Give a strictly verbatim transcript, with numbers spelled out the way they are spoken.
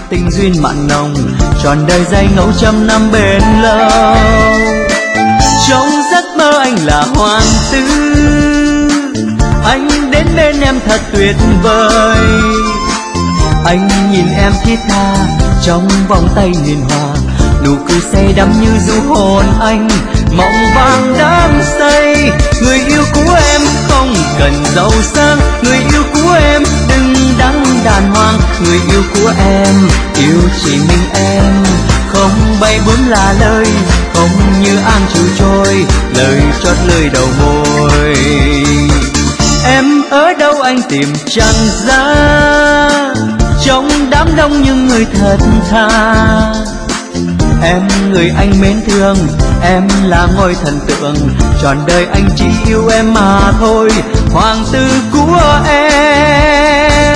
tình duyên mặn nồng, trọn đời dây ngẫu trăm năm bền lâu. Trong giấc mơ anh là hoàng tử, anh đến bên em thật tuyệt vời. Anh nhìn em thiết tha trong vòng tay huyền hòa, nụ cười say đắm như du hồn anh mộng vàng đắm say. Người yêu của em không cần giàu sang, người yêu của em đừng đắn đàng hoàng. Người yêu của em yêu chỉ mình em, không bay bướm là lời, không như an trôi trôi lời chót lời đầu môi. Em ở đâu anh tìm chẳng ra, trong đám đông những người thật thà. Em người anh mến thương, em là ngôi thần tượng, trọn đời anh chỉ yêu em mà thôi, hoàng tử của em.